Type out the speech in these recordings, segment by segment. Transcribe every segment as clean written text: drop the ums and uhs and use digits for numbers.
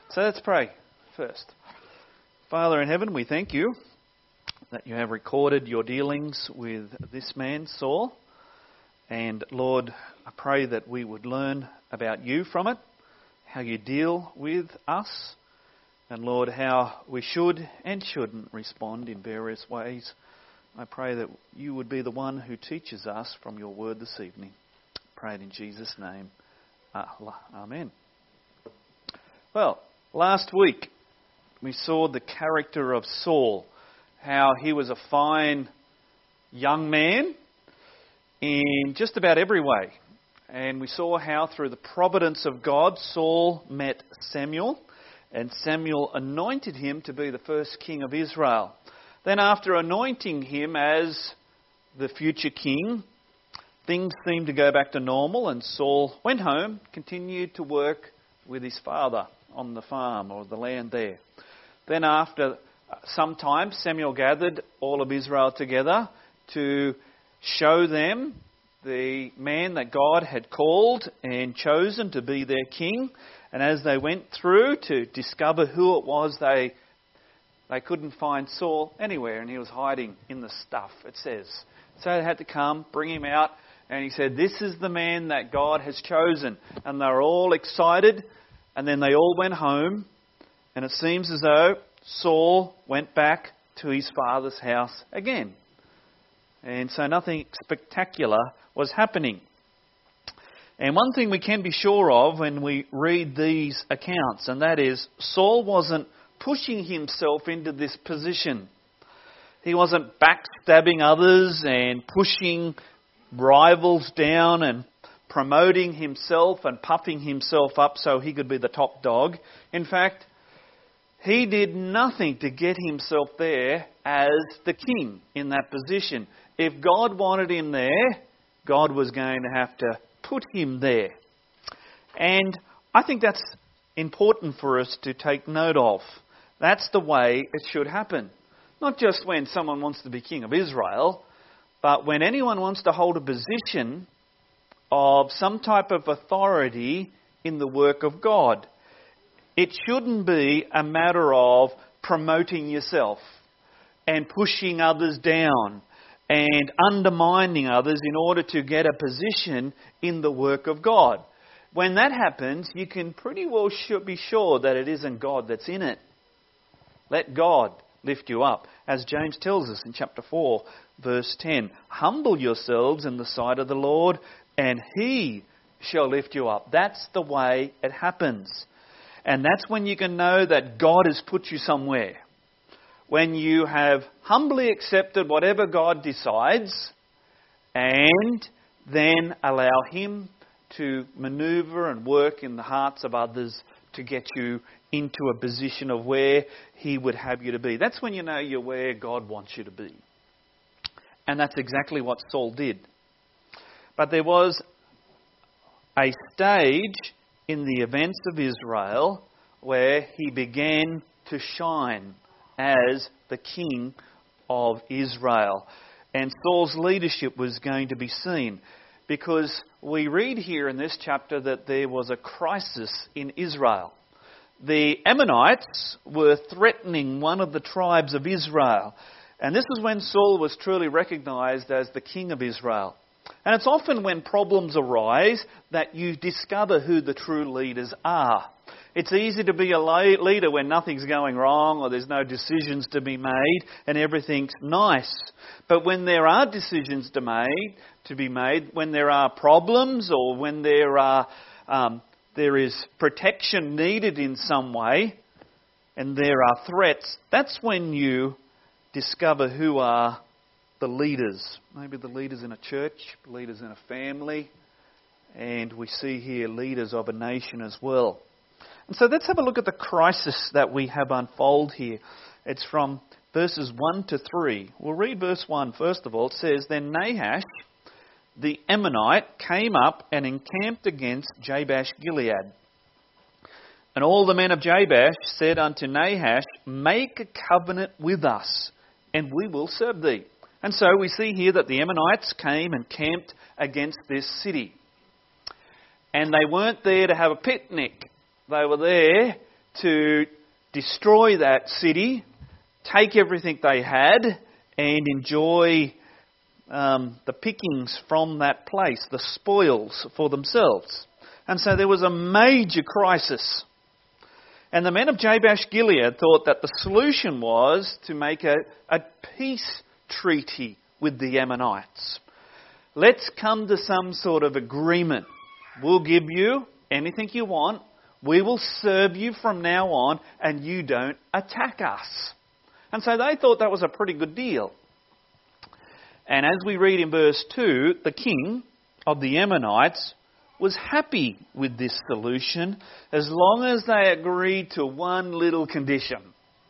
So let's pray first. Father in heaven, we thank you that you have recorded your dealings with this man, Saul. And Lord, I pray that we would learn about you from it, how you deal with us, and Lord, how we should and shouldn't respond in various ways. I pray that you would be the one who teaches us from your word this evening. I pray it in Jesus' name. Amen. Well, last week we saw the character of Saul, how he was a fine young man in just about every way. And we saw how through the providence of God, Saul met Samuel, and Samuel anointed him to be the first king of Israel. Then after anointing him as the future king, things seemed to go back to normal, and Saul went home, continued to work with his father on the farm or the land there. Then after some time, Samuel gathered all of Israel together to show them the man that God had called and chosen to be their king. And as they went through to discover who it was, they couldn't find Saul anywhere, and he was hiding in the stuff, it says. So they had to come, bring him out, and he said, "This is the man that God has chosen." And they were all excited, and then they all went home, and it seems as though Saul went back to his father's house again. And so nothing spectacular was happening. And one thing we can be sure of when we read these accounts, and that is Saul wasn't pushing himself into this position. He wasn't backstabbing others and pushing rivals down and promoting himself and puffing himself up so he could be the top dog. In fact, he did nothing to get himself there as the king in that position. If God wanted him there, God was going to have to put him there. And I think that's important for us to take note of. That's the way it should happen. Not just when someone wants to be king of Israel, but when anyone wants to hold a position of some type of authority in the work of God. It shouldn't be a matter of promoting yourself and pushing others down and undermining others in order to get a position in the work of God. When that happens, you can pretty well be sure that it isn't God that's in it. Let God lift you up. As James tells us in chapter 4, verse 10, "Humble yourselves in the sight of the Lord, and He shall lift you up." That's the way it happens. And that's when you can know that God has put you somewhere. When you have humbly accepted whatever God decides and then allow Him to maneuver and work in the hearts of others to get you into a position of where He would have you to be. That's when you know you're where God wants you to be. And that's exactly what Saul did. But there was a stage in the events of Israel where he began to shine as the king of Israel. And Saul's leadership was going to be seen, because we read here in this chapter that there was a crisis in Israel. The Ammonites were threatening one of the tribes of Israel. And this was when Saul was truly recognised as the king of Israel. And it's often when problems arise that you discover who the true leaders are. It's easy to be a leader when nothing's going wrong or there's no decisions to be made and everything's nice. But when there are decisions to be made, when there are problems or when there is protection needed in some way and there are threats, that's when you discover who are the leaders. Maybe the leaders in a church, leaders in a family, and we see here leaders of a nation as well. And so let's have a look at the crisis that we have unfold here. It's from verses 1 to 3. We'll read verse 1 first of all. It says, "Then Nahash the Ammonite came up and encamped against Jabesh Gilead. And all the men of Jabesh said unto Nahash, Make a covenant with us, and we will serve thee." And so we see here that the Ammonites came and camped against this city. And they weren't there to have a picnic. They were there to destroy that city, take everything they had, and enjoy the pickings from that place, the spoils for themselves. And so there was a major crisis. And the men of Jabesh Gilead thought that the solution was to make a peace treaty with the Ammonites. Let's come to some sort of agreement. We'll give you anything you want. We will serve you from now on, and you don't attack us. And so they thought that was a pretty good deal. And as we read in verse 2, the king of the Ammonites was happy with this solution as long as they agreed to one little condition.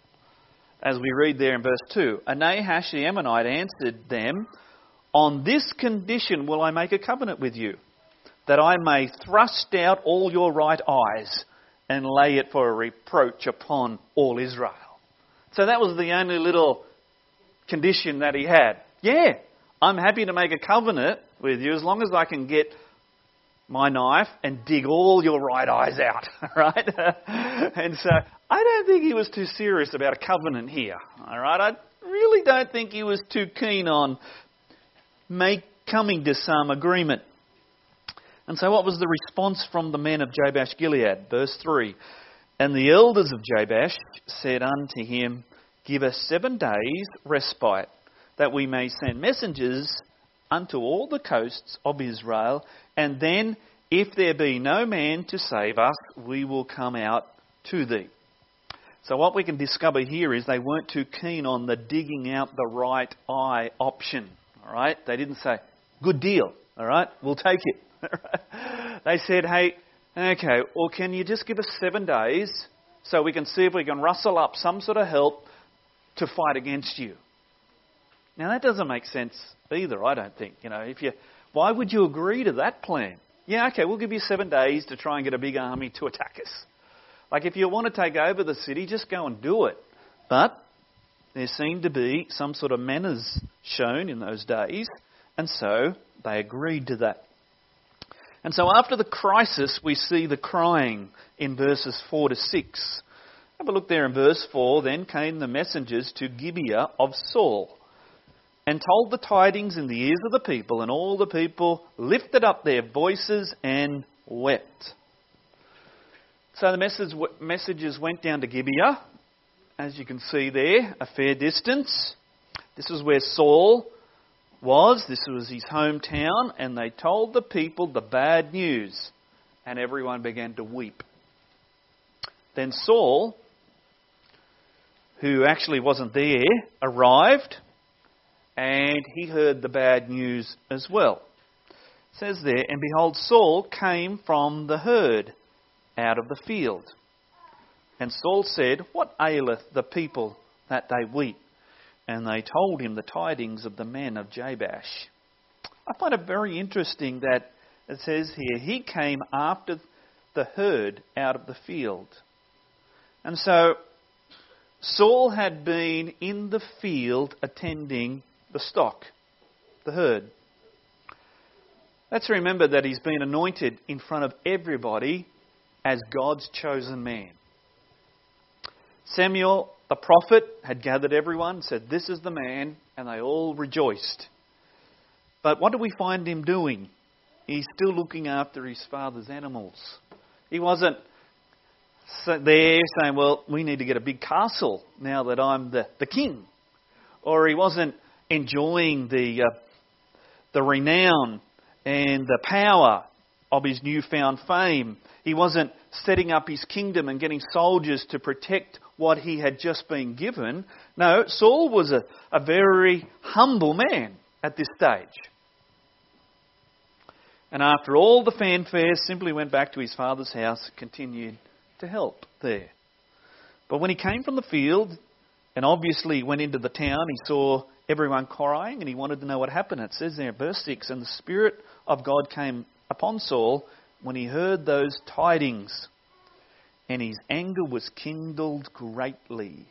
As we read there in verse 2, and Nahash the Ammonite answered them, "On this condition will I make a covenant with you, that I may thrust out all your right eyes and lay it for a reproach upon all Israel." So that was the only little condition that he had. Yeah, I'm happy to make a covenant with you as long as I can get my knife and dig all your right eyes out, right? And so I don't think he was too serious about a covenant here, all right? I really don't think he was too keen on coming to some agreement. And so what was the response from the men of Jabesh Gilead? Verse 3, and the elders of Jabesh said unto him, "Give us 7 days respite, that we may send messengers unto all the coasts of Israel, and then, if there be no man to save us, we will come out to thee." So what we can discover here is they weren't too keen on the digging out the right eye option. All right? They didn't say, "Good deal. All right? We'll take it." They said, "Hey, okay, well, can you just give us 7 days so we can see if we can rustle up some sort of help to fight against you?" Now that doesn't make sense either, I don't think. Why would you agree to that plan? Yeah, okay, we'll give you 7 days to try and get a big army to attack us. Like, if you want to take over the city, just go and do it. But there seemed to be some sort of manners shown in those days, and so they agreed to that. And so after the crisis, we see the crying in verses 4 to 6. Have a look there in verse 4. Then came the messengers to Gibeah of Saul, and told the tidings in the ears of the people, and all the people lifted up their voices and wept. So the messages went down to Gibeah, as you can see there, a fair distance. This is where Saul was. This was his hometown, and they told the people the bad news, and everyone began to weep. Then Saul, who actually wasn't there, arrived, and he heard the bad news as well. It says there, and behold, Saul came from the herd out of the field. And Saul said, "What aileth the people that they weep?" And they told him the tidings of the men of Jabesh. I find it very interesting that it says here, he came after the herd out of the field. And so Saul had been in the field attending the stock, the herd. Let's remember that he's been anointed in front of everybody as God's chosen man. Samuel, the prophet, had gathered everyone and said, "This is the man," and they all rejoiced. But what do we find him doing? He's still looking after his father's animals. He wasn't there saying, "Well, we need to get a big castle now that I'm the king." Or he wasn't enjoying the renown and the power of his newfound fame. He wasn't setting up his kingdom and getting soldiers to protect what he had just been given. No, Saul was a very humble man at this stage. And after all the fanfare, simply went back to his father's house and continued to help there. But when he came from the field and obviously went into the town, he saw everyone crying and he wanted to know what happened. It says there in verse 6, and the Spirit of God came upon Saul when he heard those tidings, and his anger was kindled greatly.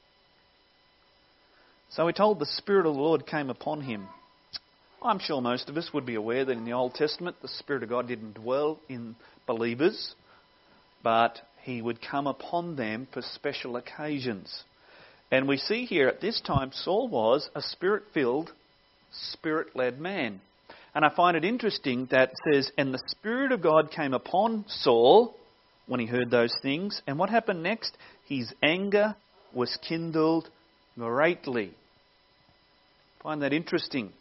So we're told the Spirit of the Lord came upon him. I'm sure most of us would be aware that in the Old Testament, the Spirit of God didn't dwell in believers, but he would come upon them for special occasions. And we see here at this time Saul was a Spirit-filled, Spirit-led man. And I find it interesting that it says, and the Spirit of God came upon Saul when he heard those things. And what happened next? His anger was kindled greatly. I find that interesting.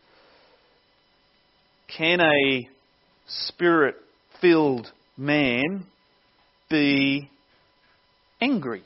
Can a Spirit-filled man be angry?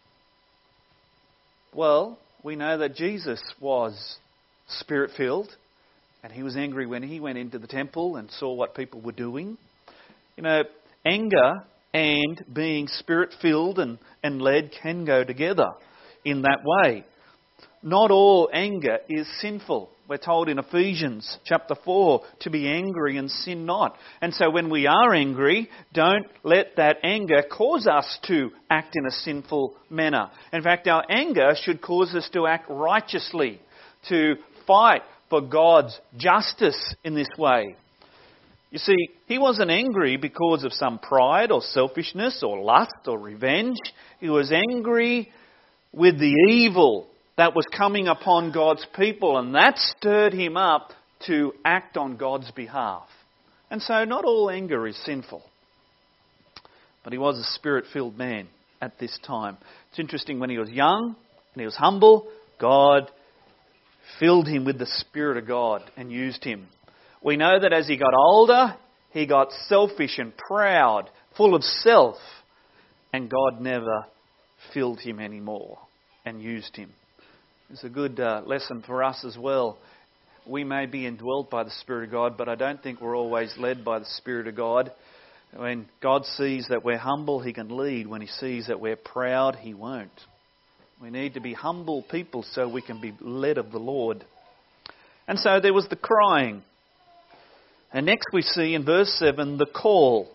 Well, we know that Jesus was Spirit-filled, and he was angry when he went into the temple and saw what people were doing. You know, anger and being Spirit-filled and led can go together in that way. Not all anger is sinful. We're told in Ephesians chapter 4 to be angry and sin not. And so when we are angry, don't let that anger cause us to act in a sinful manner. In fact, our anger should cause us to act righteously, to fight for God's justice in this way. You see, he wasn't angry because of some pride or selfishness or lust or revenge. He was angry with the evil that was coming upon God's people, and that stirred him up to act on God's behalf. And so not all anger is sinful. But he was a Spirit-filled man at this time. It's interesting, when he was young and he was humble, God filled him with the Spirit of God and used him. We know that as he got older, he got selfish and proud, full of self, and God never filled him anymore and used him. It's a good lesson for us as well. We may be indwelt by the Spirit of God, but I don't think we're always led by the Spirit of God. When God sees that we're humble, he can lead. When he sees that we're proud, he won't. We need to be humble people so we can be led of the Lord. And so there was the crying. And next we see in verse 7 the call.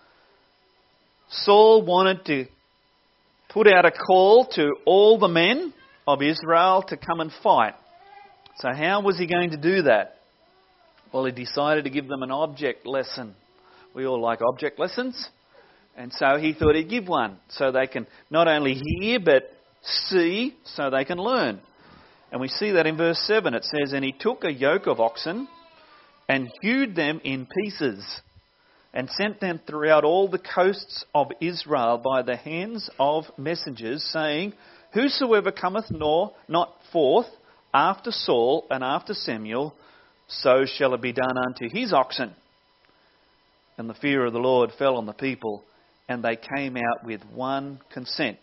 Saul wanted to put out a call to all the men of Israel to come and fight. So how was he going to do that? Well, he decided to give them an object lesson. We all like object lessons. And so he thought he'd give one so they can not only hear but see, so they can learn. And we see that in verse 7. It says, and he took a yoke of oxen and hewed them in pieces and sent them throughout all the coasts of Israel by the hands of messengers, saying, whosoever cometh not forth after Saul and after Samuel, so shall it be done unto his oxen. And the fear of the Lord fell on the people, and they came out with one consent.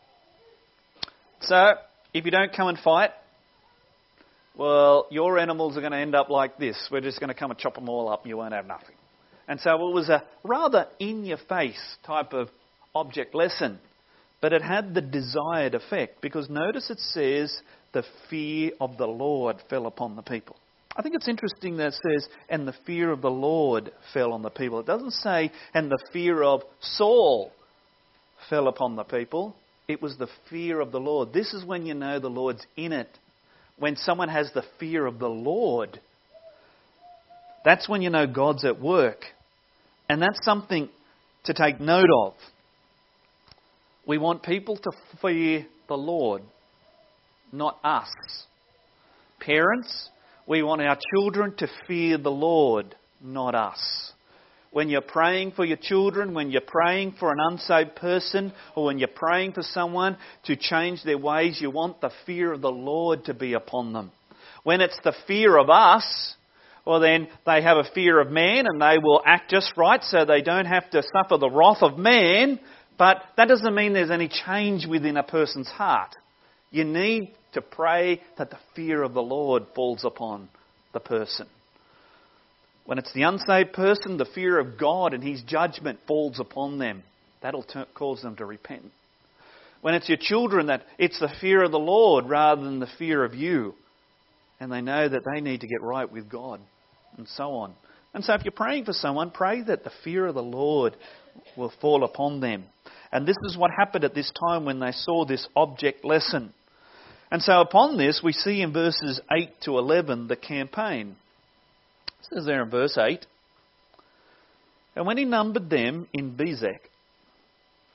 So, if you don't come and fight, well, your animals are going to end up like this. We're just going to come and chop them all up and you won't have nothing. And so it was a rather in-your-face type of object lesson. But it had the desired effect, because notice it says the fear of the Lord fell upon the people. I think it's interesting that it says, and the fear of the Lord fell on the people. It doesn't say, and the fear of Saul fell upon the people. It was the fear of the Lord. This is when you know the Lord's in it. When someone has the fear of the Lord, that's when you know God's at work. And that's something to take note of. We want people to fear the Lord, not us. Parents, we want our children to fear the Lord, not us. When you're praying for your children, when you're praying for an unsaved person, or when you're praying for someone to change their ways, you want the fear of the Lord to be upon them. When it's the fear of us, well then they have a fear of man and they will act just right so they don't have to suffer the wrath of man. But that doesn't mean there's any change within a person's heart. You need to pray that the fear of the Lord falls upon the person. When it's the unsaved person, the fear of God and his judgment falls upon them. That'll cause them to repent. When it's your children, that it's the fear of the Lord rather than the fear of you. And they know that they need to get right with God, and so on. And so if you're praying for someone, pray that the fear of the Lord will fall upon them. And this is what happened at this time when they saw this object lesson. And so upon this, we see in verses 8 to 11 the campaign. It says there in verse 8, and when he numbered them in Bezek,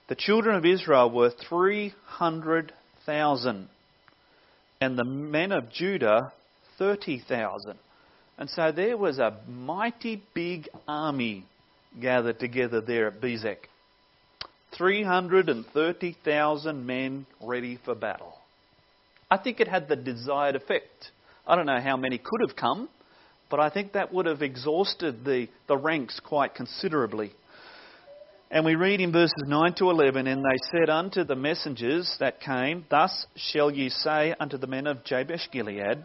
the children of Israel were 300,000, and the men of Judah 30,000. And so there was a mighty big army gathered together there at Bezek. 330,000 men ready for battle. I think it had the desired effect. I don't know how many could have come, but I think that would have exhausted the ranks quite considerably. And we read in verses 9 to 11, and they said unto the messengers that came, Thus shall ye say unto the men of Jabesh Gilead,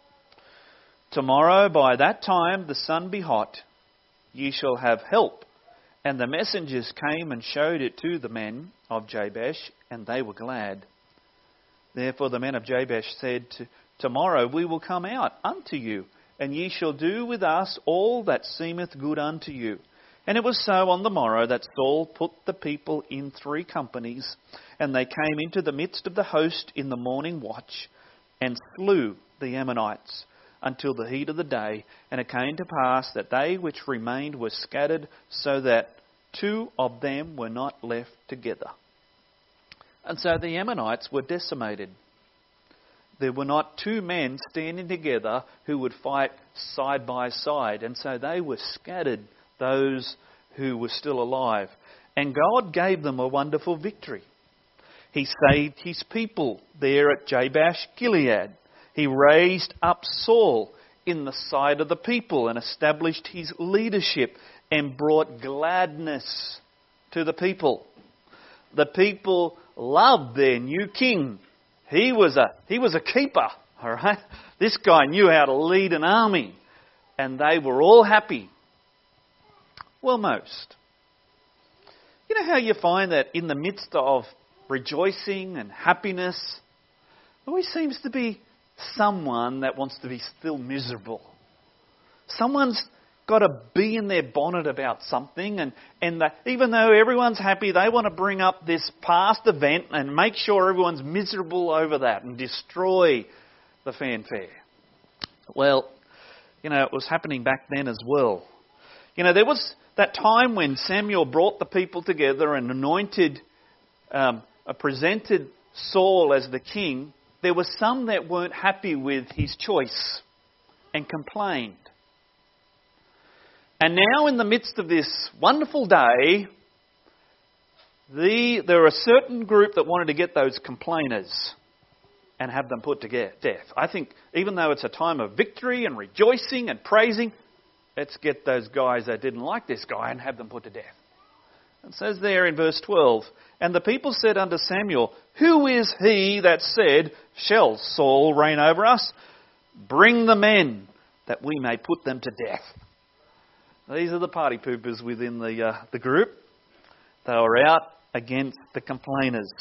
Tomorrow by that time the sun be hot, ye shall have help. And the messengers came and showed it to the men of Jabesh, and they were glad. Therefore the men of Jabesh said, Tomorrow we will come out unto you, and ye shall do with us all that seemeth good unto you. And it was so on the morrow that Saul put the people in 3 companies, and they came into the midst of the host in the morning watch, and slew the Ammonites until the heat of the day. And it came to pass that they which remained were scattered, so that 2 of them were not left together. And so the Ammonites were decimated. There were not 2 men standing together who would fight side by side. And so they were scattered, those who were still alive. And God gave them a wonderful victory. He saved his people there at Jabesh Gilead. He raised up Saul in the sight of the people and established his leadership and brought gladness to the people. The people loved their new king. He was a keeper, all right? This guy knew how to lead an army, and they were all happy. Well, most. You know how you find that in the midst of rejoicing and happiness, there always seems to be someone that wants to be still miserable. Someone's got a bee in their bonnet about something, and even though everyone's happy, they want to bring up this past event and make sure everyone's miserable over that and destroy the fanfare. Well, it was happening back then as well. There was that time when Samuel brought the people together and presented Saul as the king. There were some that weren't happy with his choice and complained. And now in the midst of this wonderful day, there are a certain group that wanted to get those complainers and have them put to death. I think even though it's a time of victory and rejoicing and praising, let's get those guys that didn't like this guy and have them put to death. It says there in verse 12, And the people said unto Samuel, Who is he that said, Shall Saul reign over us? Bring the men, that we may put them to death. These are the party poopers within the group. They were out against the complainers.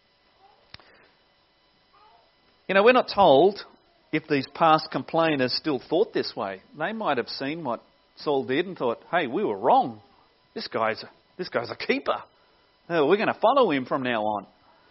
We're not told if these past complainers still thought this way. They might have seen what Saul did and thought, hey, we were wrong. This guy's a keeper. Oh, we're going to follow him from now on.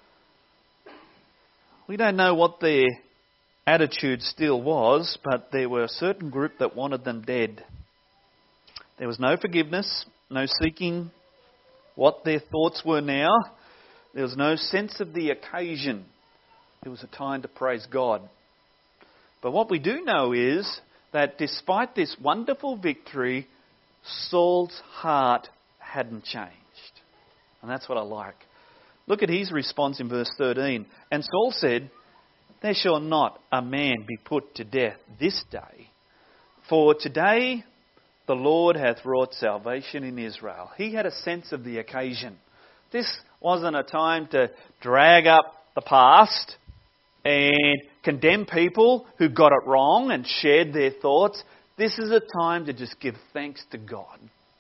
We don't know what their attitude still was, but there were a certain group that wanted them dead. There was no forgiveness, no seeking what their thoughts were now. There was no sense of the occasion. It was a time to praise God. But what we do know is that despite this wonderful victory, Saul's heart hadn't changed. And that's what I like. Look at his response in verse 13. And Saul said, There shall not a man be put to death this day, for today the Lord hath wrought salvation in Israel. He had a sense of the occasion. This wasn't a time to drag up the past and condemn people who got it wrong and shared their thoughts. This is a time to just give thanks to God.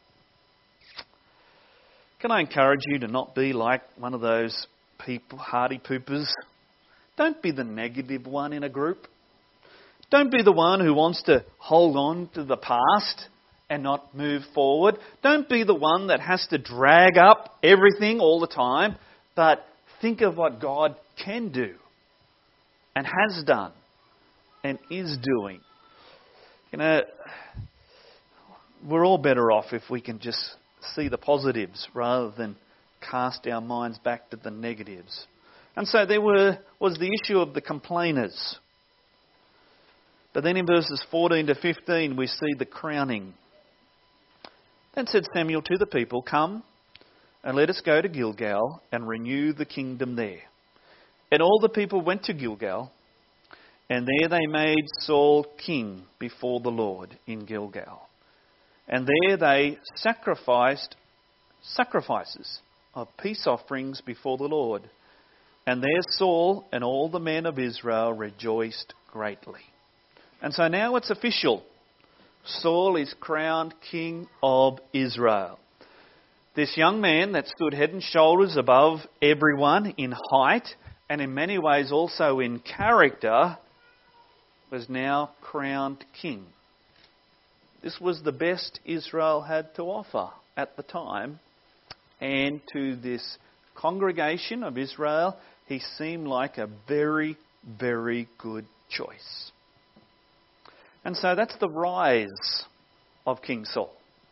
Can I encourage you to not be like one of those people, hardy poopers? Don't be the negative one in a group. Don't be the one who wants to hold on to the past and not move forward. Don't be the one that has to drag up everything all the time, but think of what God can do and has done and is doing. We're all better off if we can just see the positives rather than cast our minds back to the negatives. And so there was the issue of the complainers. But then in verses 14 to 15 we see the crowning. Then said Samuel to the people, "Come, and let us go to Gilgal and renew the kingdom there." And all the people went to Gilgal, and there they made Saul king before the Lord in Gilgal. And there they sacrificed sacrifices of peace offerings before the Lord. And there Saul and all the men of Israel rejoiced greatly. And so now it's official. Saul is crowned king of Israel. This young man that stood head and shoulders above everyone in height and in many ways also in character was now crowned king. This was the best Israel had to offer at the time. And to this congregation of Israel, he seemed like a very, very good choice. And so that's the rise of King Saul.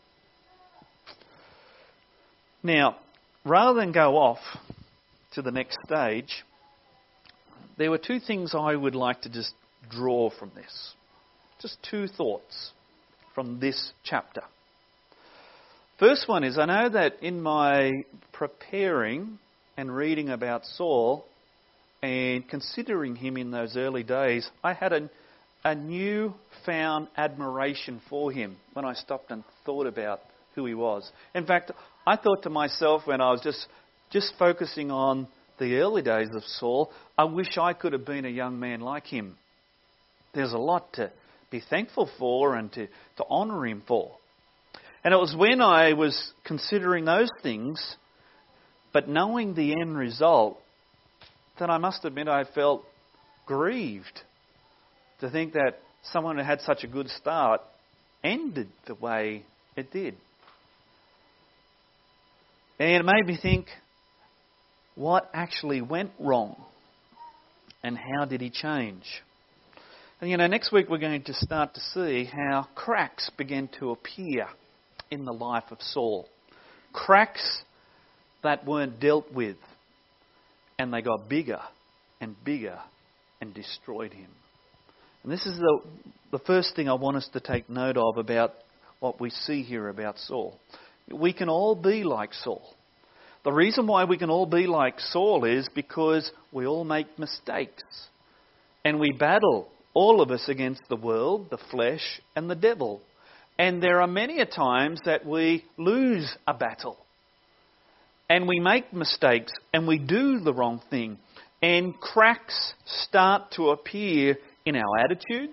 Now, rather than go off to the next stage, there were two things I would like to just draw from this. Just two thoughts from this chapter. First one is, I know that in my preparing and reading about Saul and considering him in those early days, I had a newfound admiration for him when I stopped and thought about who he was. In fact, I thought to myself when I was just focusing on the early days of Saul, I wish I could have been a young man like him. There's a lot to be thankful for and to honour him for. And it was when I was considering those things, but knowing the end result, that I must admit I felt grieved to think that someone who had such a good start ended the way it did. And it made me think, what actually went wrong? And how did he change? And next week we're going to start to see how cracks began to appear in the life of Saul. Cracks that weren't dealt with. And they got bigger and bigger and destroyed him. And this is the first thing I want us to take note of about what we see here about Saul. We can all be like Saul. The reason why we can all be like Saul is because we all make mistakes. And we battle, all of us, against the world, the flesh and the devil. And there are many a times that we lose a battle. And we make mistakes and we do the wrong thing. And cracks start to appear in our attitudes,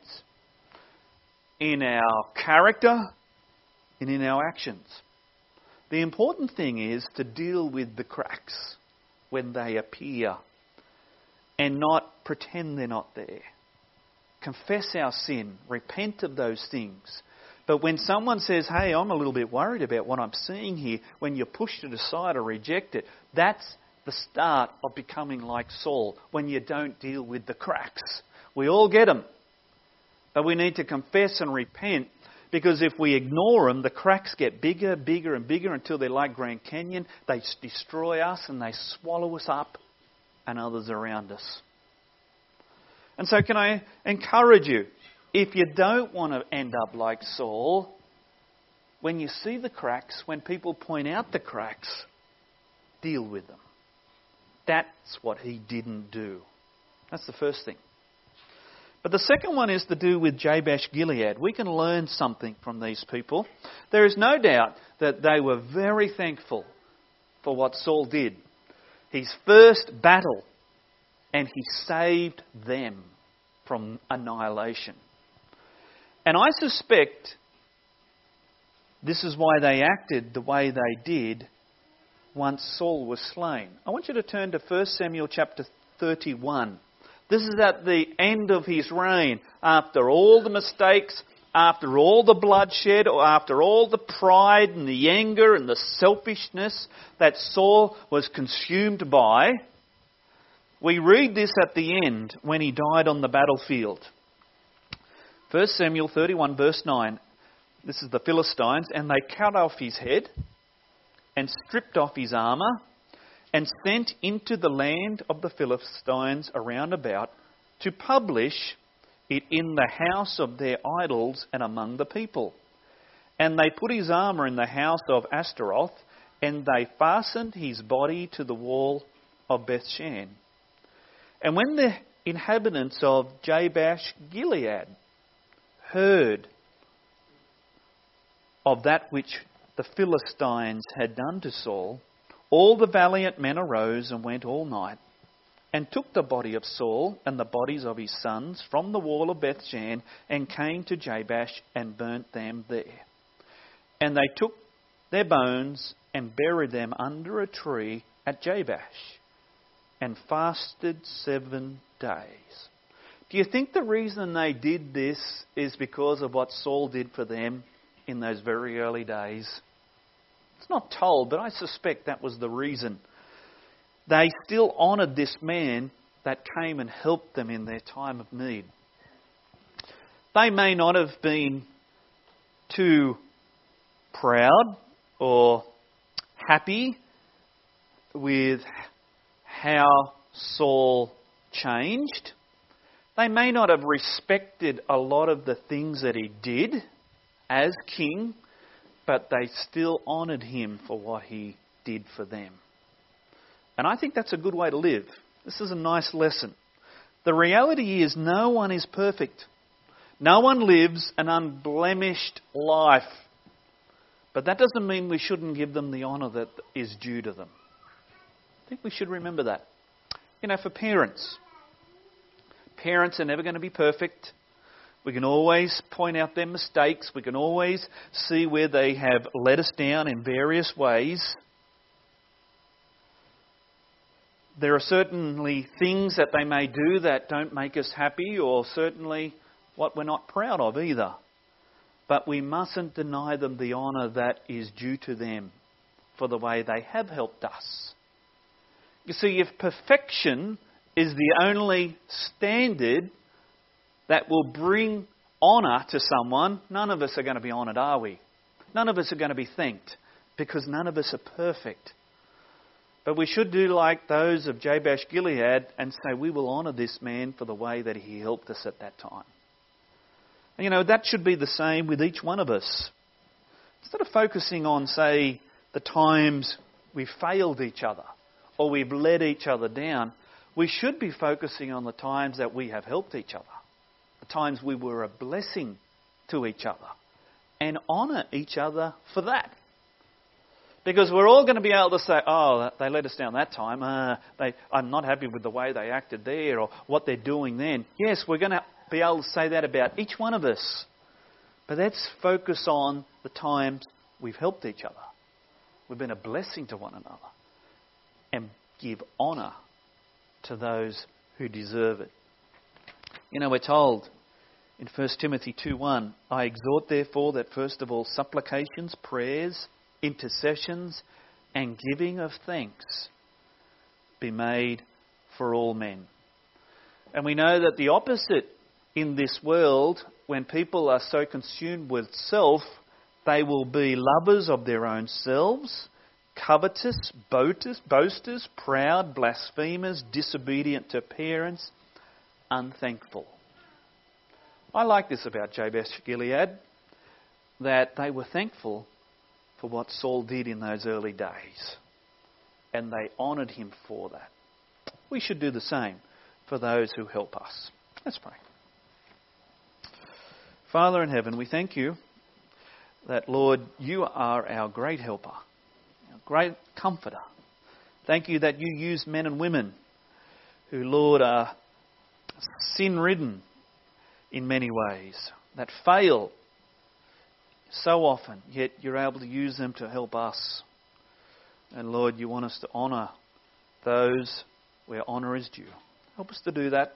in our character, and in our actions. The important thing is to deal with the cracks when they appear and not pretend they're not there. Confess our sin, repent of those things. But when someone says, "Hey, I'm a little bit worried about what I'm seeing here," when you push it aside or reject it, that's the start of becoming like Saul, when you don't deal with the cracks. We all get them. But we need to confess and repent, because if we ignore them, the cracks get bigger, bigger and bigger until they're like Grand Canyon. They destroy us and they swallow us up and others around us. And so can I encourage you, if you don't want to end up like Saul, when you see the cracks, when people point out the cracks, deal with them. That's what he didn't do. That's the first thing. But the second one is to do with Jabesh Gilead. We can learn something from these people. There is no doubt that they were very thankful for what Saul did. His first battle, and he saved them from annihilation. And I suspect this is why they acted the way they did once Saul was slain. I want you to turn to 1 Samuel chapter 31. This is at the end of his reign, after all the mistakes, after all the bloodshed, or after all the pride and the anger and the selfishness that Saul was consumed by. We read this at the end when he died on the battlefield. 1 Samuel 31 verse 9. This is the Philistines. "And they cut off his head and stripped off his armour and sent into the land of the Philistines around about to publish it in the house of their idols and among the people. And they put his armour in the house of Ashtaroth, and they fastened his body to the wall of Bethshan. And when the inhabitants of Jabesh Gilead heard of that which the Philistines had done to Saul, all the valiant men arose and went all night, and took the body of Saul and the bodies of his sons from the wall of Bethshan, and came to Jabesh and burnt them there. And they took their bones and buried them under a tree at Jabesh, and fasted 7 days. Do you think the reason they did this is because of what Saul did for them in those very early days? It's not told, but I suspect that was the reason. They still honoured this man that came and helped them in their time of need. They may not have been too proud or happy with how Saul changed. They may not have respected a lot of the things that he did as king, but they still honoured him for what he did for them. And I think that's a good way to live. This is a nice lesson. The reality is no one is perfect. No one lives an unblemished life. But that doesn't mean we shouldn't give them the honour that is due to them. I think we should remember that. You know, for parents are never going to be perfect. We can always point out their mistakes. We can always see where they have let us down in various ways. There are certainly things that they may do that don't make us happy, or certainly what we're not proud of either. But we mustn't deny them the honour that is due to them for the way they have helped us. You see, if perfection is the only standard that will bring honour to someone, none of us are going to be honoured, are we? None of us are going to be thanked, because none of us are perfect. But we should do like those of Jabesh Gilead and say, we will honour this man for the way that he helped us at that time. And, you know, that should be the same with each one of us. Instead of focusing on, say, the times we've failed each other or we've let each other down, we should be focusing on the times that we have helped each other, the times we were a blessing to each other, and honour each other for that. Because we're all going to be able to say, oh, they let us down that time. I'm not happy with the way they acted there or what they're doing then. Yes, we're going to be able to say that about each one of us. But let's focus on the times we've helped each other. We've been a blessing to one another. And give honour to those who deserve it. You know, we're told in 1 Timothy 2:1, I exhort therefore that first of all supplications, prayers, intercessions and giving of thanks be made for all men. And we know that the opposite in this world, when people are so consumed with self, they will be lovers of their own selves, covetous, boasters, proud, blasphemers, disobedient to parents, unthankful. I like this about Jabesh Gilead, that they were thankful for what Saul did in those early days. And they honoured him for that. We should do the same for those who help us. Let's pray. Father in heaven, we thank you that, Lord, you are our great helper, our great comforter. Thank you that you use men and women who, Lord, are sin-ridden in many ways, that fail so often, yet you're able to use them to help us. And Lord, you want us to honour those where honour is due. Help us to do that.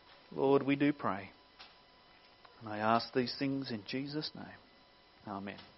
Lord, we do pray. And I ask these things in Jesus' name. Amen.